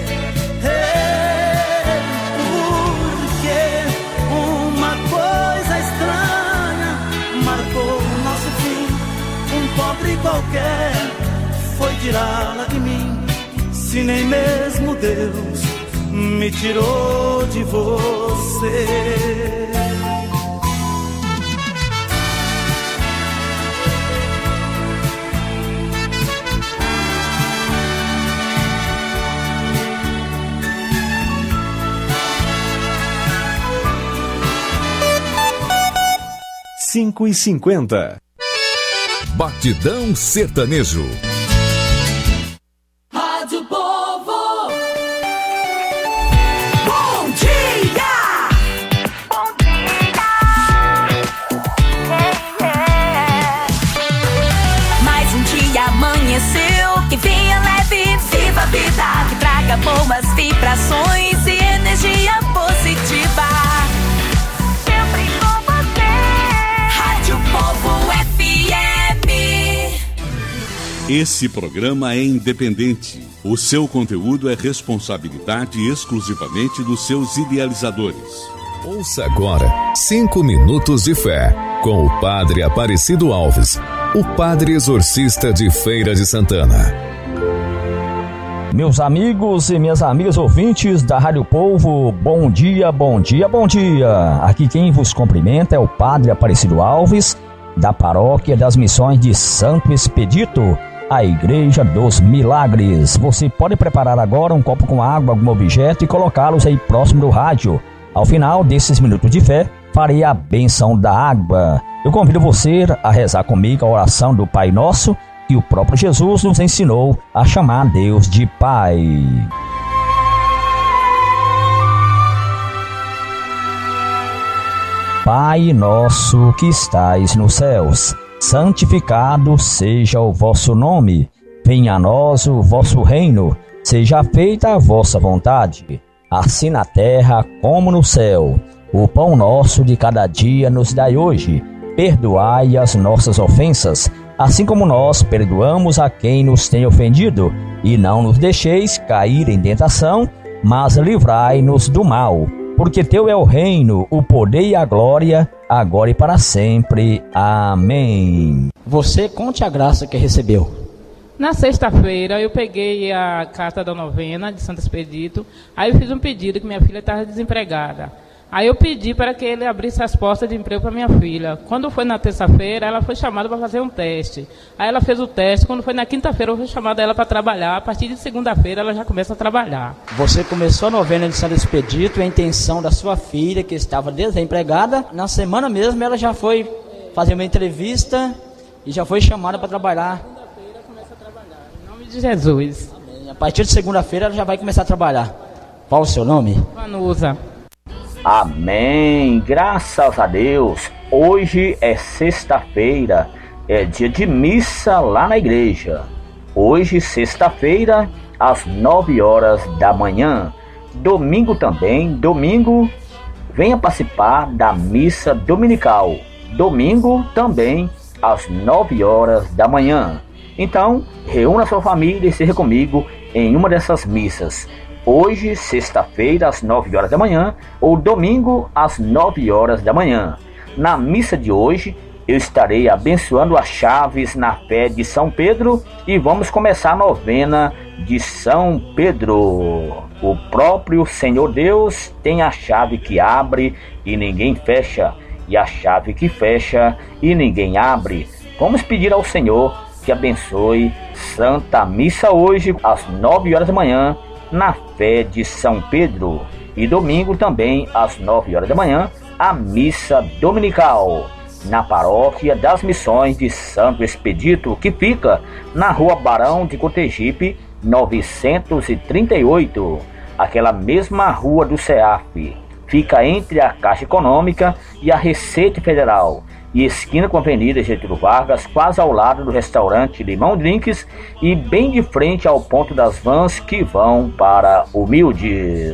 É porque uma coisa estranha marcou o nosso fim. Um pobre qualquer foi tirá-la de mim. Se nem mesmo Deus me tirou de você. cinco e cinquenta. Batidão Sertanejo. Rádio Povo. Bom dia! Bom dia! Yeah, yeah. Mais um dia amanheceu, que venha leve, viva a vida, que traga boas vibrações e energia positiva. Povo F M. Esse programa é independente. O seu conteúdo é responsabilidade exclusivamente dos seus idealizadores. Ouça agora Cinco Minutos de Fé, com o Padre Aparecido Alves, o Padre Exorcista de Feira de Santana. Meus amigos e minhas amigas ouvintes da Rádio Povo, bom dia, bom dia, bom dia. Aqui quem vos cumprimenta é o Padre Aparecido Alves, da Paróquia das Missões de Santo Expedito, a Igreja dos Milagres. Você pode preparar agora um copo com água, algum objeto e colocá-los aí próximo do rádio. Ao final desses minutos de fé, farei a bênção da água. Eu convido você a rezar comigo a oração do Pai Nosso, que o próprio Jesus nos ensinou a chamar Deus de Pai. Pai nosso que estais nos céus, santificado seja o vosso nome. Venha a nós o vosso reino, seja feita a vossa vontade, assim na terra como no céu. O pão nosso de cada dia nos dai hoje. Perdoai as nossas ofensas, assim como nós perdoamos a quem nos tem ofendido. E não nos deixeis cair em tentação, mas livrai-nos do mal. Porque teu é o reino, o poder e a glória, agora e para sempre. Amém. Você conte a graça que recebeu. Na sexta-feira eu peguei a carta da novena de Santo Expedito, aí eu fiz um pedido que minha filha estava desempregada. Aí eu pedi para que ele abrisse as portas de emprego para minha filha. Quando foi na terça-feira, ela foi chamada para fazer um teste. Aí ela fez o teste. Quando foi na quinta-feira, eu fui chamada ela para trabalhar. A partir de segunda-feira, ela já começa a trabalhar. Você começou a novena de Santo Expedito, a intenção da sua filha, que estava desempregada. Na semana mesmo, ela já foi fazer uma entrevista e já foi chamada para trabalhar. Segunda-feira, começa a trabalhar. Em nome de Jesus. Amém. A partir de segunda-feira, ela já vai começar a trabalhar. Qual o seu nome? Vanusa. Amém, graças a Deus. Hoje é sexta-feira, é dia de missa lá na igreja. Hoje, sexta-feira, às nove horas da manhã. Domingo também, domingo, venha participar da missa dominical. Domingo também, às nove horas da manhã. Então, reúna sua família e seja comigo em uma dessas missas. Hoje, sexta-feira, às nove horas da manhã, ou domingo, às nove horas da manhã. Na missa de hoje, eu estarei abençoando as chaves na fé de São Pedro e vamos começar a novena de São Pedro. O próprio Senhor Deus tem a chave que abre e ninguém fecha, e a chave que fecha e ninguém abre. Vamos pedir ao Senhor que abençoe Santa Missa hoje, às nove horas da manhã, na fé de São Pedro, e domingo também às nove horas da manhã a missa dominical. na paróquia das Missões de Santo Expedito, que fica na rua Barão de Cotegipe, novecentos e trinta e oito, aquela mesma rua do C E A F. Fica entre a Caixa Econômica e a Receita Federal, e esquina com a Avenida Getúlio Vargas, quase ao lado do restaurante Limão Drinks e bem de frente ao ponto das vans que vão para Humilde.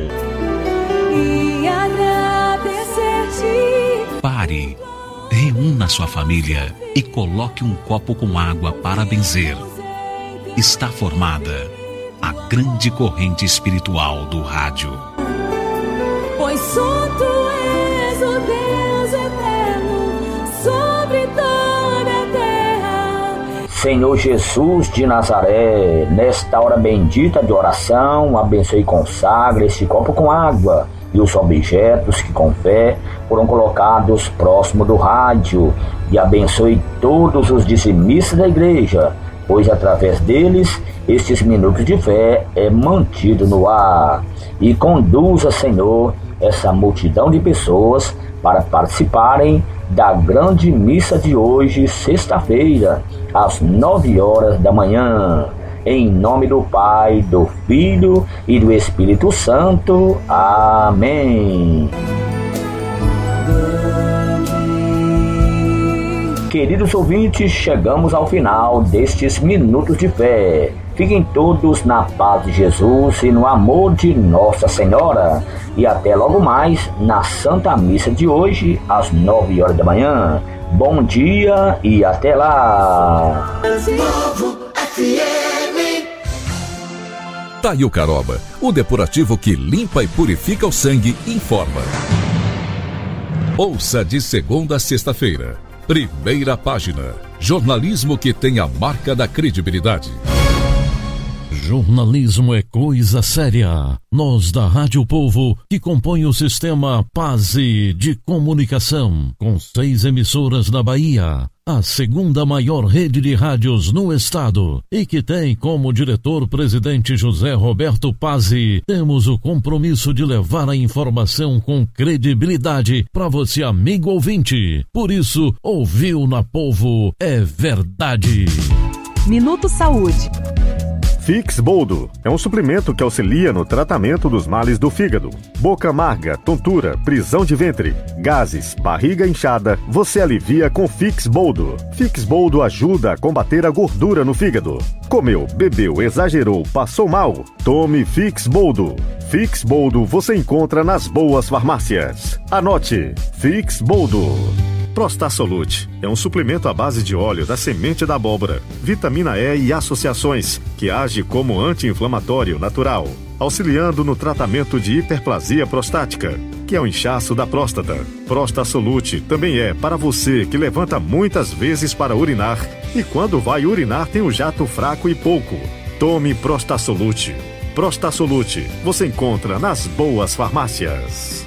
Pare, reúna sua família e coloque um copo com água para benzer. Está formada a grande corrente espiritual do rádio. Pois só tu és o Deus eterno sobre toda a terra. Senhor Jesus de Nazaré, nesta hora bendita de oração, abençoe e consagre este copo com água e os objetos que com fé foram colocados próximo do rádio, e abençoe todos os dizimistas da igreja, pois através deles estes minutos de fé é mantido no ar. E conduza, Senhor, essa multidão de pessoas para participarem da grande missa de hoje, sexta-feira, às nove horas da manhã. Em nome do Pai, do Filho e do Espírito Santo. Amém. Queridos ouvintes, chegamos ao final destes minutos de fé. Fiquem todos na paz de Jesus e no amor de Nossa Senhora. E até logo mais na Santa Missa de hoje, às nove horas da manhã. Bom dia e até lá. Taio Caroba, o depurativo que limpa e purifica o sangue, informa. Ouça de segunda a sexta-feira. Primeira página. Jornalismo que tem a marca da credibilidade. Jornalismo é coisa séria. Nós da Rádio Povo, que compõe o sistema Pase de Comunicação, com seis emissoras na Bahia, a segunda maior rede de rádios no estado, e que tem como diretor-presidente José Roberto Pazzi, temos o compromisso de levar a informação com credibilidade para você, amigo ouvinte. Por isso, ouviu na Povo é verdade. Minuto Saúde. Fix Boldo é um suplemento que auxilia no tratamento dos males do fígado. Boca amarga, tontura, prisão de ventre, gases, barriga inchada, você alivia com Fix Boldo. Fix Boldo ajuda a combater a gordura no fígado. Comeu, bebeu, exagerou, passou mal? Tome Fix Boldo. Fix Boldo você encontra nas boas farmácias. Anote, Fix Boldo. Prostasolute é um suplemento à base de óleo da semente da abóbora, vitamina E e associações, que age como anti-inflamatório natural, auxiliando no tratamento de hiperplasia prostática, que é o inchaço da próstata. Prostasolute também é para você que levanta muitas vezes para urinar e quando vai urinar tem um jato fraco e pouco. Tome Prostasolute. Prostasolute você encontra nas boas farmácias.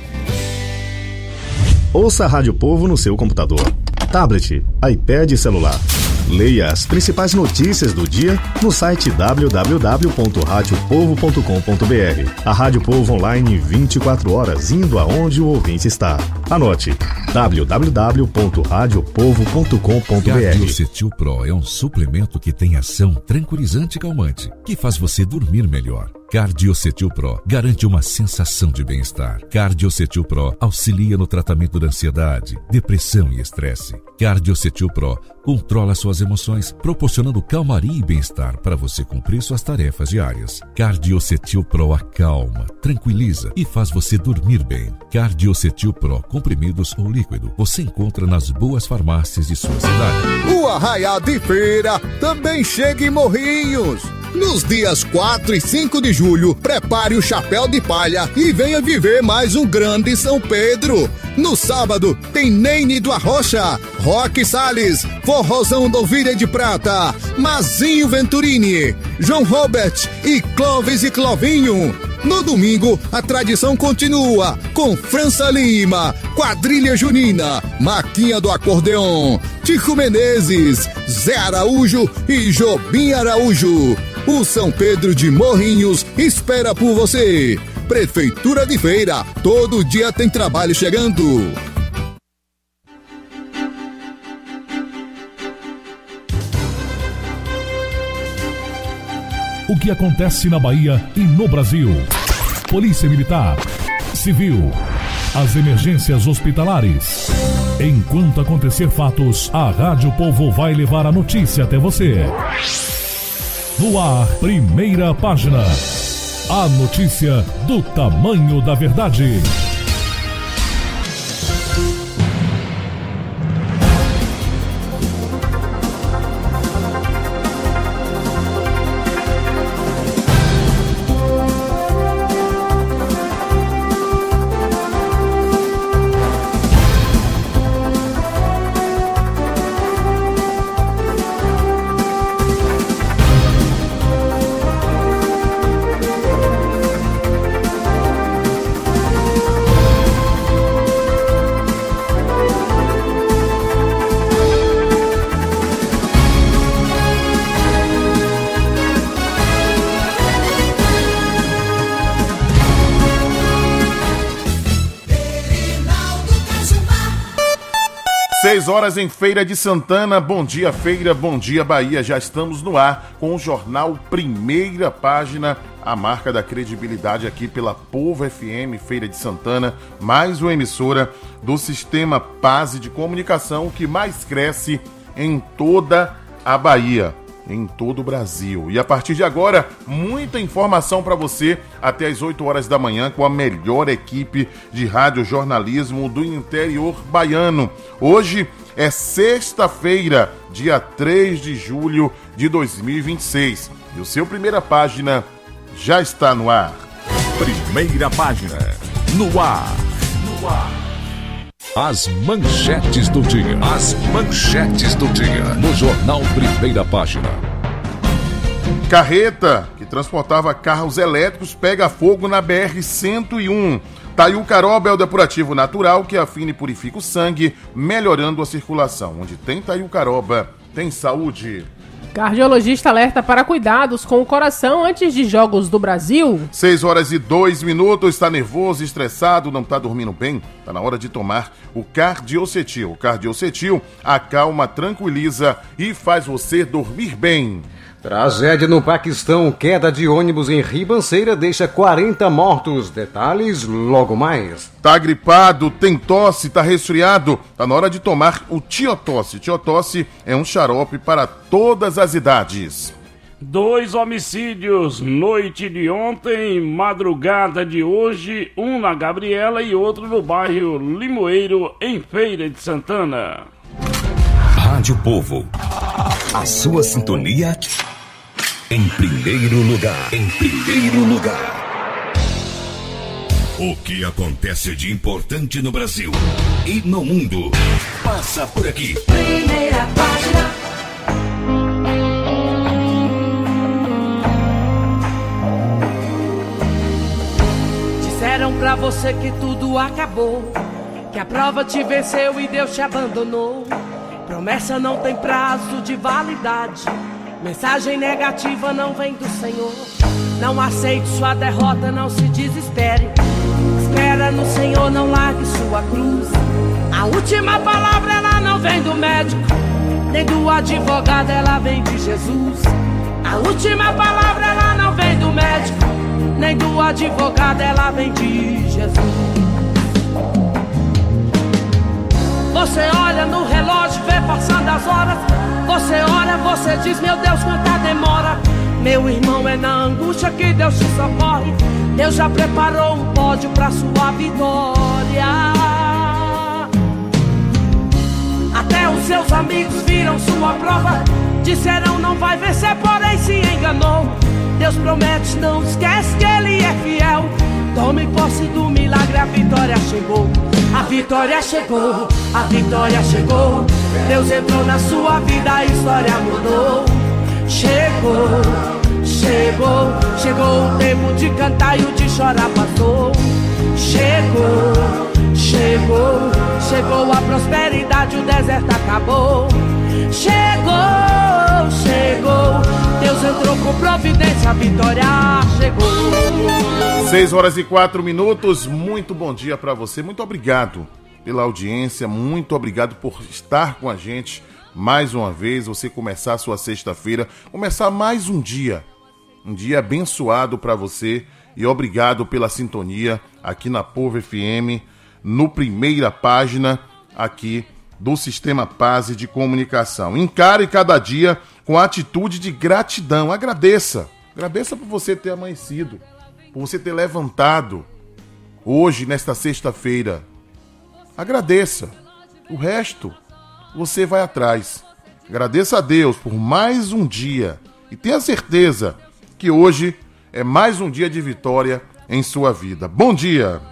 Ouça a Rádio Povo no seu computador, tablet, iPad e celular. Leia as principais notícias do dia no site w w w ponto rádio povo ponto com ponto b r. A Rádio Povo online vinte e quatro horas, indo aonde o ouvinte está. Anote, w w w ponto rádio povo ponto com ponto b r. Cardiocetil Pro é um suplemento que tem ação tranquilizante e calmante, que faz você dormir melhor. Cardiocetil Pro garante uma sensação de bem-estar. Cardiocetil Pro auxilia no tratamento da ansiedade, depressão e estresse. Cardiocetil Pro controla suas emoções, proporcionando calmaria e bem-estar para você cumprir suas tarefas diárias. Cardiocetil Pro acalma, tranquiliza e faz você dormir bem. Cardiocetil Pro comprimidos ou líquido você encontra nas boas farmácias de sua cidade. O Arraial de Feira também chega em Morrinhos. Nos dias quatro e cinco de julho, prepare o chapéu de palha e venha viver mais um grande São Pedro. No sábado, tem Neine do Arrocha, Roque Salles, Forrozão do Ovelha de Prata, Mazinho Venturini, João Robert e Clóvis e Clovinho. No domingo, a tradição continua com França Lima, Quadrilha Junina, Maquinha do Acordeon, Tico Menezes, Zé Araújo e Jobim Araújo. O São Pedro de Morrinhos espera por você. Prefeitura de Feira, todo dia tem trabalho chegando. o que acontece na Bahia e no Brasil. Polícia Militar, Civil, as emergências hospitalares. Enquanto acontecer fatos, a Rádio Povo vai levar a notícia até você. No ar, primeira página. A notícia do tamanho da verdade. seis horas em Feira de Santana. Bom dia, Feira. Bom dia, Bahia. Já estamos no ar com o jornal Primeira Página, a marca da credibilidade aqui pela Povo F M, Feira de Santana, mais uma emissora do sistema Paz de Comunicação que mais cresce em toda a Bahia, em todo o Brasil. E a partir de agora, muita informação para você até as oito horas da manhã com a melhor equipe de radiojornalismo do interior baiano. Hoje é sexta-feira, dia três de julho de dois mil e vinte e seis. E o seu Primeira Página já está no ar. Primeira Página, no ar. No ar. As manchetes do dia. As manchetes do dia. No jornal Primeira Página. Carreta que transportava carros elétricos pega fogo na B R cento e um. Taiucaroba é o depurativo natural que afina e purifica o sangue, melhorando a circulação. Onde tem Taiucaroba, tem saúde. Cardiologista alerta para cuidados com o coração antes de Jogos do Brasil. seis horas e dois minutos, está nervoso, estressado, não está dormindo bem? Está na hora de tomar o Cardiocetil. O Cardiocetil acalma, tranquiliza e faz você dormir bem. Tragédia no Paquistão, queda de ônibus em Ribanceira deixa quarenta mortos. Detalhes logo mais. Tá gripado, tem tosse, tá resfriado? Tá na hora de tomar o Tiotosse. Tiotosse é um xarope para todas as idades. Dois homicídios, noite de ontem, madrugada de hoje, um na Gabriela e outro no bairro Limoeiro, em Feira de Santana. Rádio Povo, a sua sintonia em primeiro lugar. Em primeiro lugar. O que acontece de importante no Brasil e no mundo passa por aqui. Primeira Página. Disseram pra você que tudo acabou, que a prova te venceu e Deus te abandonou. Promessa não tem prazo de validade, mensagem negativa não vem do Senhor. Não aceite sua derrota, não se desespere. Espera no Senhor, não largue sua cruz. A última palavra ela não vem do médico, nem do advogado, ela vem de Jesus. A última palavra ela não vem do médico, nem do advogado, ela vem de Jesus. Você olha no relógio, vê passando as horas. Você ora, você diz, meu Deus, quanta demora. Meu irmão, é na angústia que Deus te socorre. Deus já preparou um pódio pra sua vitória. Até os seus amigos viram sua prova, disseram não vai vencer, porém se enganou. Deus promete, não esquece que Ele é fiel. Tome posse do milagre, a vitória chegou. A vitória chegou, a vitória chegou. Deus entrou na sua vida, a história mudou. Chegou, chegou, chegou o tempo de cantar e o de chorar passou. Chegou, chegou, chegou a prosperidade, o deserto acabou. Chegou, chegou, Deus entrou com providência, a vitória chegou. seis horas e quatro minutos, muito bom dia para você, muito obrigado pela audiência, muito obrigado por estar com a gente mais uma vez, você começar a sua sexta-feira, começar mais um dia um dia abençoado para você e obrigado pela sintonia aqui na Povo F M, no Primeira Página aqui do Sistema Paz de Comunicação. Encare cada dia com a atitude de gratidão. Agradeça. Agradeça por você ter amanhecido, por você ter levantado hoje, nesta sexta-feira. Agradeça. O resto, você vai atrás. Agradeça a Deus por mais um dia e tenha certeza que hoje é mais um dia de vitória em sua vida. Bom dia!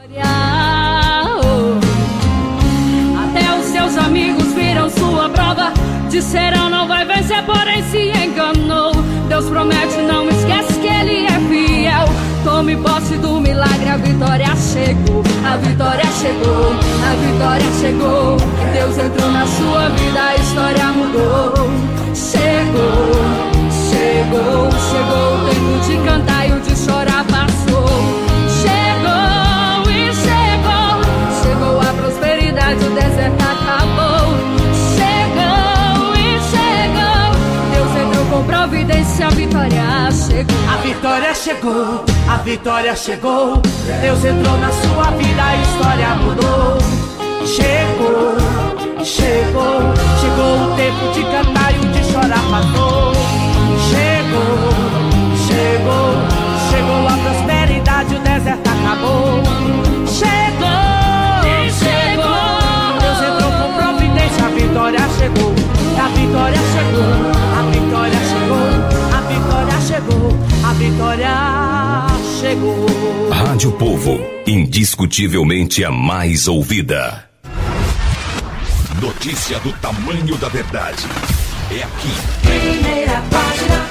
Até os seus amigos viram sua prova, disseram não vai vencer, porém se enganou. Deus promete, não esquece que Ele é fiel. Tome posse do milagre, a vitória chegou. A vitória chegou, a vitória chegou. Deus entrou na sua vida, a história mudou. Chegou, chegou, chegou o tempo de cantar e o de chorar passou. Chegou e chegou, chegou a prosperidade, o deserto acabou. Chegou e chegou, Deus entrou com providência, a vitória chegou. A vitória chegou, a vitória chegou. Deus entrou na sua vida, a história mudou. Chegou, chegou, chegou o tempo de cantar e o de chorar passou. Chegou, chegou, chegou a prosperidade, o deserto acabou. Chegou, chegou, Deus entrou com providência, a vitória chegou. A vitória chegou, a vitória chegou, a vitória chegou, a vitória chegou. Rádio Povo, indiscutivelmente a mais ouvida. Notícia do tamanho da verdade. É aqui. Primeira Página.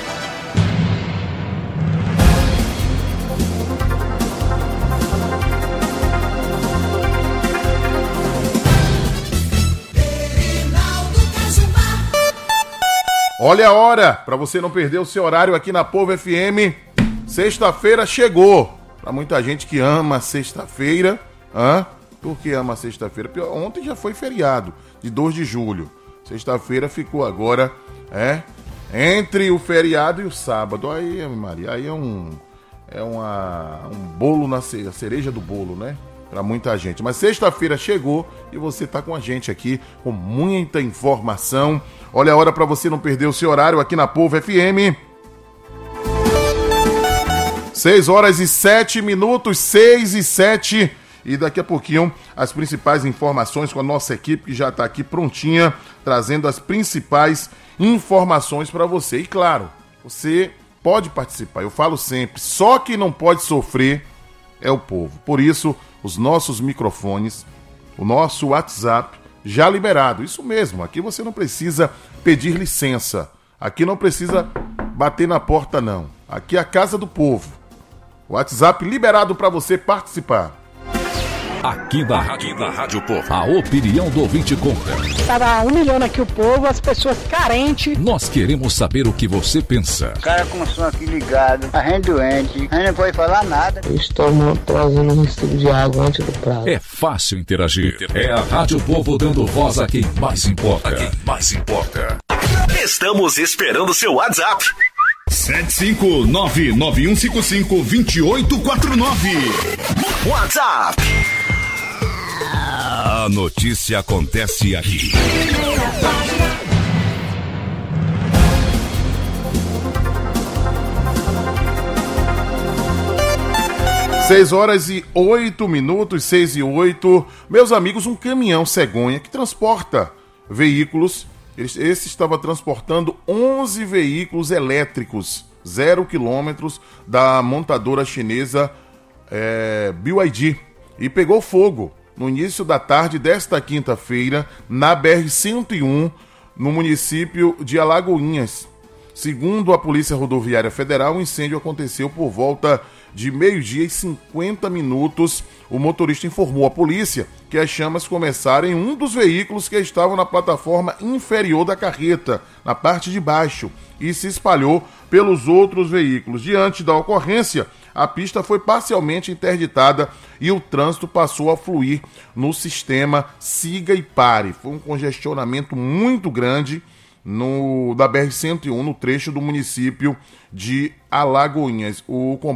Olha a hora, para você não perder o seu horário aqui na Povo F M. Sexta-feira chegou. Para muita gente que ama sexta-feira. Hã? Por que ama sexta-feira? Ontem já foi feriado, de dois de julho. Sexta-feira ficou agora, é, entre o feriado e o sábado. Aí, Maria, aí é um, é uma, um bolo na cereja, a cereja do bolo, né? Para muita gente. Mas sexta-feira chegou e você tá com a gente aqui com muita informação. Olha a hora para você não perder o seu horário aqui na Povo F M. seis horas e sete minutos, seis e sete. E daqui a pouquinho as principais informações com a nossa equipe que já está aqui prontinha, trazendo as principais informações para você. E claro, você pode participar, eu falo sempre, só quem não pode sofrer é o povo. Por isso, os nossos microfones, o nosso WhatsApp já liberado. Isso mesmo, aqui você não precisa pedir licença, aqui não precisa bater na porta não. Aqui é a casa do povo. WhatsApp liberado para você participar. Aqui da Rádio, da Rádio Povo, a opinião do ouvinte conta. Estava humilhando aqui o povo, as pessoas carentes. Nós queremos saber o que você pensa. O cara começou aqui ligado, a gente doente, a gente não pode falar nada. Eu estou trazendo um recibo de água antes do prazo. É fácil interagir. É a Rádio Povo dando voz a quem mais importa. A quem mais importa. Estamos esperando seu WhatsApp. sete cinco nove nove um cinco cinco dois oito quatro nove. WhatsApp. A notícia acontece aqui. seis horas e oito minutos, seis e oito. Meus amigos, um caminhão cegonha que transporta veículos. Esse estava transportando onze veículos elétricos, zero quilômetros, da montadora chinesa é, B Y D. E pegou fogo no início da tarde desta quinta-feira, na B R cento e um, no município de Alagoinhas. Segundo a Polícia Rodoviária Federal, o incêndio aconteceu por volta de meio-dia e cinquenta minutos. O motorista informou à polícia que as chamas começaram em um dos veículos que estavam na plataforma inferior da carreta, na parte de baixo, e se espalhou pelos outros veículos. Diante da ocorrência, a pista foi parcialmente interditada e o trânsito passou a fluir no sistema Siga e Pare. Foi um congestionamento muito grande no, da B R cento e um, no trecho do município de Alagoinhas. O